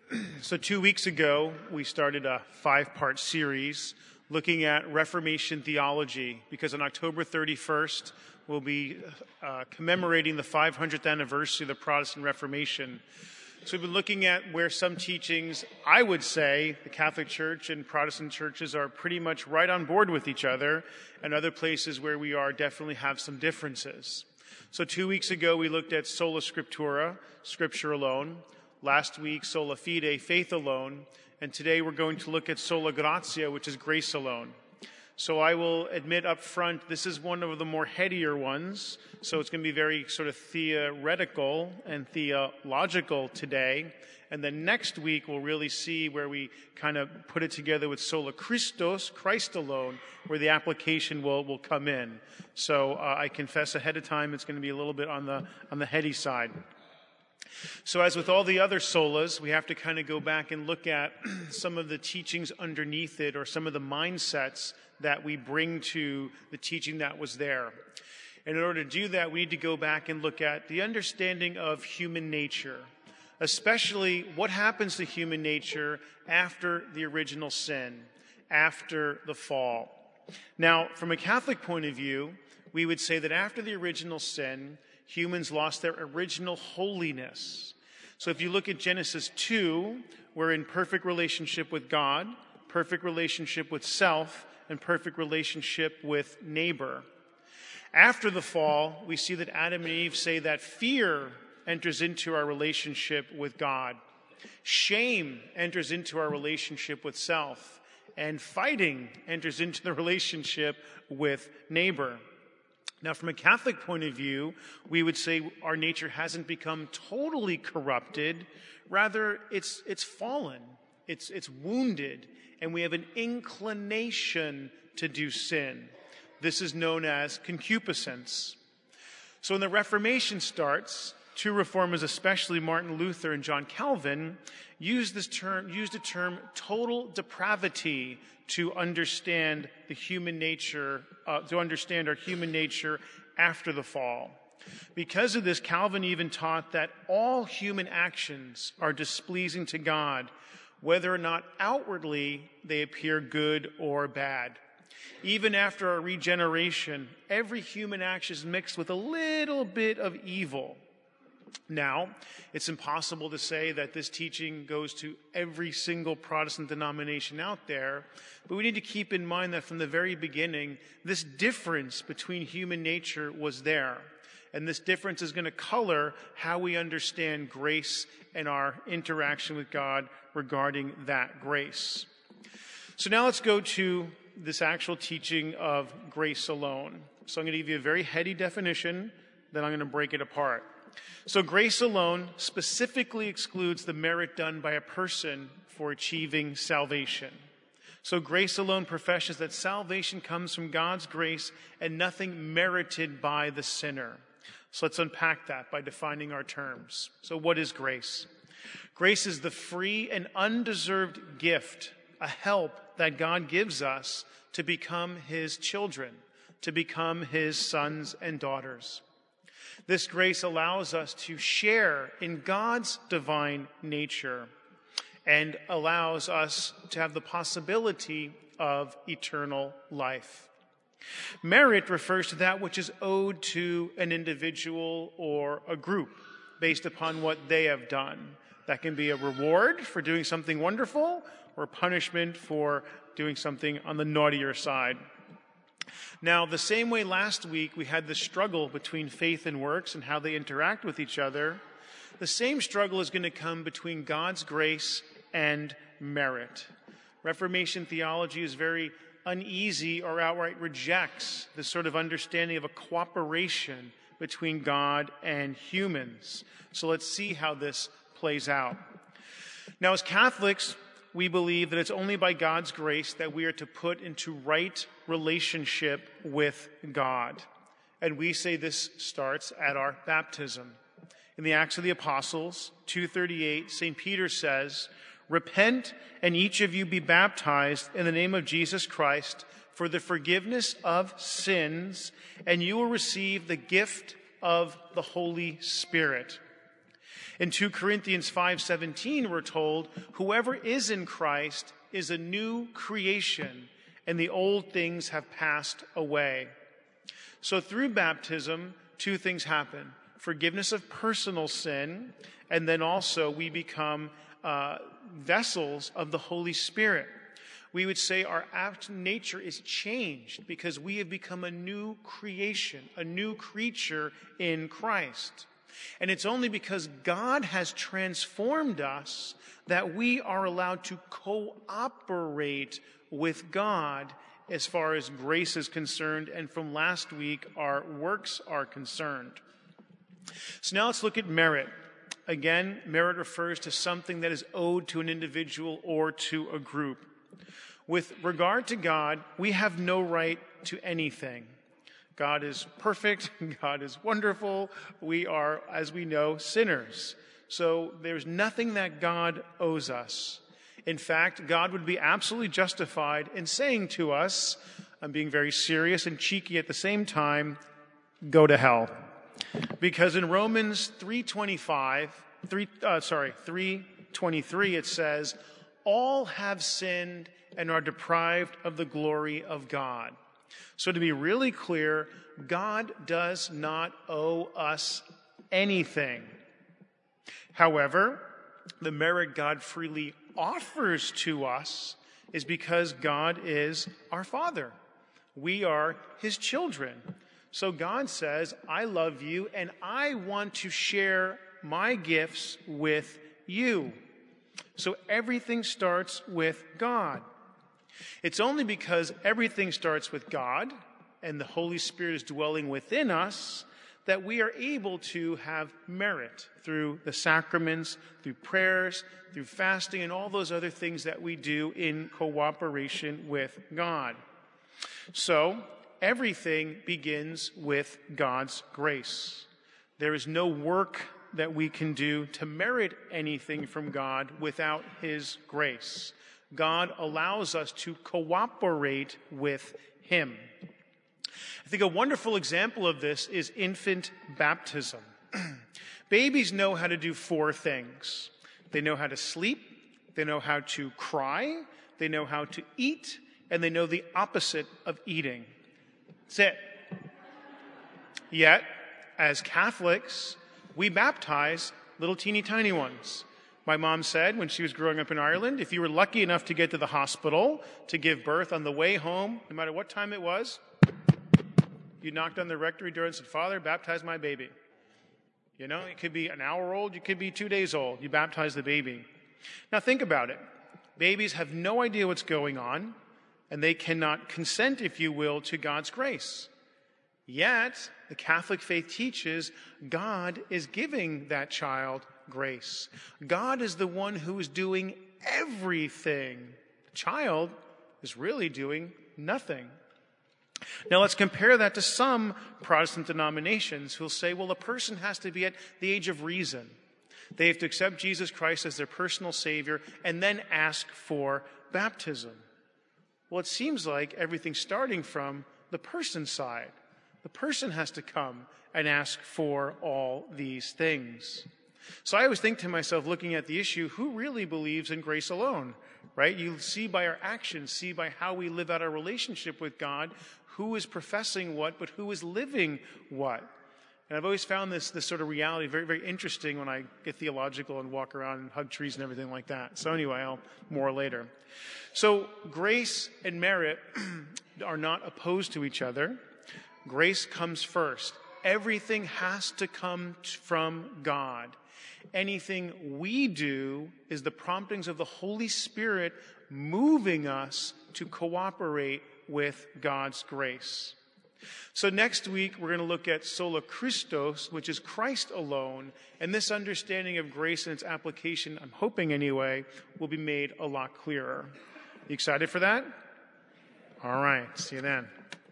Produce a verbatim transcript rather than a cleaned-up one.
So two weeks ago, we started a five-part series looking at Reformation theology, because on October thirty-first, we'll be uh, commemorating the five hundredth anniversary of the Protestant Reformation. So we've been looking at where some teachings, I would say, the Catholic Church and Protestant churches are pretty much right on board with each other, and other places where we are definitely have some differences. So two weeks ago, we looked at sola scriptura, Scripture alone. Last week, sola fide, faith alone. And today we're going to look at sola gratia, which is grace alone. So I will admit up front, this is one of the more headier ones. So it's going to be very sort of theoretical and theological today. And then next week, we'll really see where we kind of put it together with sola Christos, Christ alone, where the application will, will come in. So uh, I confess ahead of time, it's going to be a little bit on the on the heady side. So as with all the other solas, we have to kind of go back and look at some of the teachings underneath it, or some of the mindsets that we bring to the teaching that was there. And in order to do that, we need to go back and look at the understanding of human nature, especially what happens to human nature after the original sin, after the fall. Now, from a Catholic point of view, we would say that after the original sin, humans lost their original holiness. So if you look at Genesis two, we're in perfect relationship with God, perfect relationship with self, and perfect relationship with neighbor. After the fall, we see that Adam and Eve say that fear enters into our relationship with God. Shame enters into our relationship with self. And fighting enters into the relationship with neighbor. Now, from a Catholic point of view, we would say our nature hasn't become totally corrupted. Rather, it's it's fallen, it's it's wounded, and we have an inclination to do sin. This is known as concupiscence. So when the Reformation starts, two reformers, especially Martin Luther and John Calvin, used this term, used the term total depravity to understand the human nature, uh, to understand our human nature after the fall. Because of this, Calvin even taught that all human actions are displeasing to God, whether or not outwardly they appear good or bad. Even after our regeneration, every human action is mixed with a little bit of evil. Now, it's impossible to say that this teaching goes to every single Protestant denomination out there, but we need to keep in mind that from the very beginning, this difference between human nature was there. And this difference is going to color how we understand grace and our interaction with God regarding that grace. So now let's go to this actual teaching of grace alone. So I'm going to give you a very heady definition, then I'm going to break it apart. So grace alone specifically excludes the merit done by a person for achieving salvation. So grace alone professes that salvation comes from God's grace and nothing merited by the sinner. So let's unpack that by defining our terms. So what is grace? Grace is the free and undeserved gift, a help that God gives us to become His children, to become His sons and daughters. This grace allows us to share in God's divine nature and allows us to have the possibility of eternal life. Merit refers to that which is owed to an individual or a group based upon what they have done. That can be a reward for doing something wonderful or punishment for doing something on the naughtier side. Now, the same way last week we had the struggle between faith and works and how they interact with each other, the same struggle is going to come between God's grace and merit. Reformation theology is very uneasy or outright rejects this sort of understanding of a cooperation between God and humans. So let's see how this plays out. Now, as Catholics, we believe that it's only by God's grace that we are to put into right relationship with God. And we say this starts at our baptism. In the Acts of the Apostles, two thirty-eight, Saint Peter says, "Repent, and each of you be baptized in the name of Jesus Christ for the forgiveness of sins, and you will receive the gift of the Holy Spirit." In two Corinthians five seventeen, we're told, whoever is in Christ is a new creation, and the old things have passed away. So through baptism, two things happen. Forgiveness of personal sin, and then also we become uh, vessels of the Holy Spirit. We would say our nature is changed because we have become a new creation, a new creature in Christ. And it's only because God has transformed us that we are allowed to cooperate with God as far as grace is concerned, and from last week, our works are concerned. So now let's look at merit. Again, merit refers to something that is owed to an individual or to a group. With regard to God, we have no right to anything. God is perfect. God is wonderful. We are, as we know, sinners. So there's nothing that God owes us. In fact, God would be absolutely justified in saying to us, I'm being very serious and cheeky at the same time, go to hell. Because in Romans three twenty-five, three, uh, sorry, three twenty-three, it says, all have sinned and are deprived of the glory of God. So to be really clear, God does not owe us anything. However, the merit God freely offers to us is because God is our Father. We are His children. So God says, I love you and I want to share my gifts with you. So everything starts with God. It's only because everything starts with God and the Holy Spirit is dwelling within us that we are able to have merit through the sacraments, through prayers, through fasting, and all those other things that we do in cooperation with God. So everything begins with God's grace. There is no work that we can do to merit anything from God without His grace. God allows us to cooperate with Him. I think a wonderful example of this is infant baptism. Babies know how to do four things. They know how to sleep, they know how to cry, they know how to eat, and they know the opposite of eating. That's it. Yet, as Catholics, we baptize little teeny tiny ones. My mom said when she was growing up in Ireland, if you were lucky enough to get to the hospital to give birth on the way home, no matter what time it was, you knocked on the rectory door and said, Father, baptize my baby. You know, it could be an hour old, you could be two days old. You baptize the baby. Now think about it. Babies have no idea what's going on, and they cannot consent, if you will, to God's grace. Yet, the Catholic faith teaches God is giving that child grace. God is the one who is doing everything. The child is really doing nothing. Now let's compare that to some Protestant denominations who'll say, well, a person has to be at the age of reason. They have to accept Jesus Christ as their personal Savior and then ask for baptism. Well, it seems like everything's starting from the person's side. The person has to come and ask for all these things. So I always think to myself, looking at the issue, who really believes in grace alone, right? You see by our actions, see by how we live out our relationship with God, who is professing what, but who is living what. And I've always found this, this sort of reality very, very interesting when I get theological and walk around and hug trees and everything like that. So anyway, I'll more later. So grace and merit are not opposed to each other. Grace comes first. Everything has to come from God. Anything we do is the promptings of the Holy Spirit moving us to cooperate with God's grace. So next week, we're going to look at sola Christus, which is Christ alone, and this understanding of grace and its application, I'm hoping anyway, will be made a lot clearer. You excited for that? All right, see you then.